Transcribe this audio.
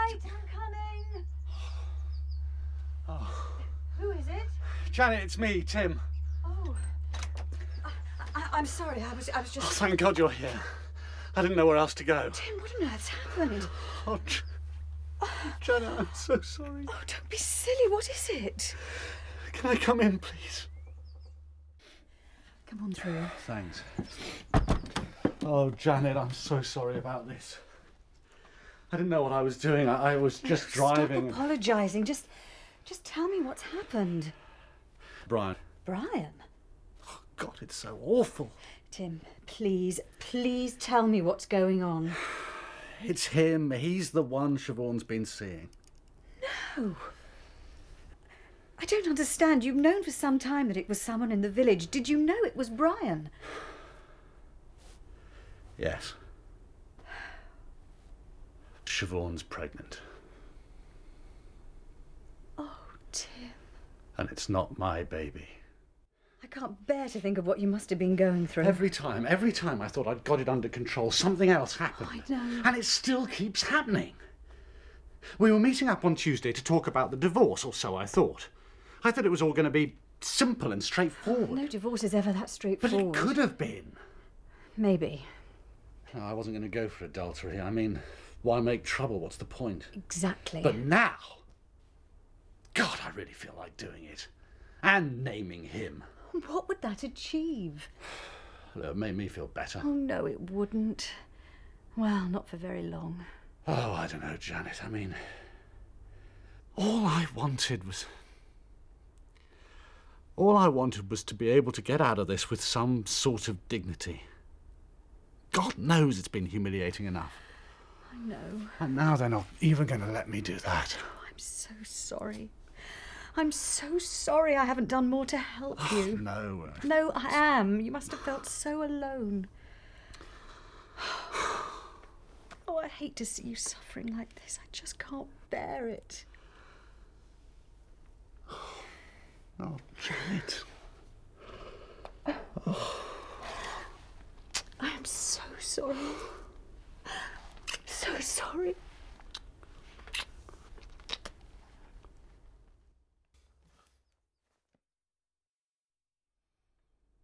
Wait, I'm coming. Oh. Who is it? Janet, it's me, Tim. Oh. I'm sorry, I was just... Oh, thank God you're here. I didn't know where else to go. Tim, what on earth's happened? Oh, Janet, I'm so sorry. Oh, don't be silly. What is it? Can I come in, please? Come on through. Thanks. Oh, Janet, I'm so sorry about this. I didn't know what I was doing. I was just driving. Stop apologising. Just tell me what's happened. Brian. Brian? Oh, God, it's so awful. Tim, please tell me what's going on. It's him. He's the one Siobhan's been seeing. No. I don't understand. You've known for some time that it was someone in the village. Did you know it was Brian? Yes. Siobhan's pregnant. Oh, Tim. And it's not my baby. I can't bear to think of what you must have been going through. Every time I thought I'd got it under control, something else happened. I know. And it still keeps happening. We were meeting up on Tuesday to talk about the divorce, or so I thought. I thought it was all going to be simple and straightforward. No divorce is ever that straightforward. But it could have been. Maybe. No, I wasn't going to go for adultery. I mean, why make trouble? What's the point? Exactly. But now, God, I really feel like doing it. And naming him. What would that achieve? It made me feel better. Oh, no, it wouldn't. Well, not for very long. Oh, I don't know, Janet. I mean, all I wanted was to be able to get out of this with some sort of dignity. God knows it's been humiliating enough. I know. And now they're not even going to let me do that. Oh, I'm so sorry. I'm so sorry I haven't done more to help you. No. No, I am. You must have felt so alone. Oh, I hate to see you suffering like this. I just can't bear it. Oh, Janet. I am so sorry. So sorry.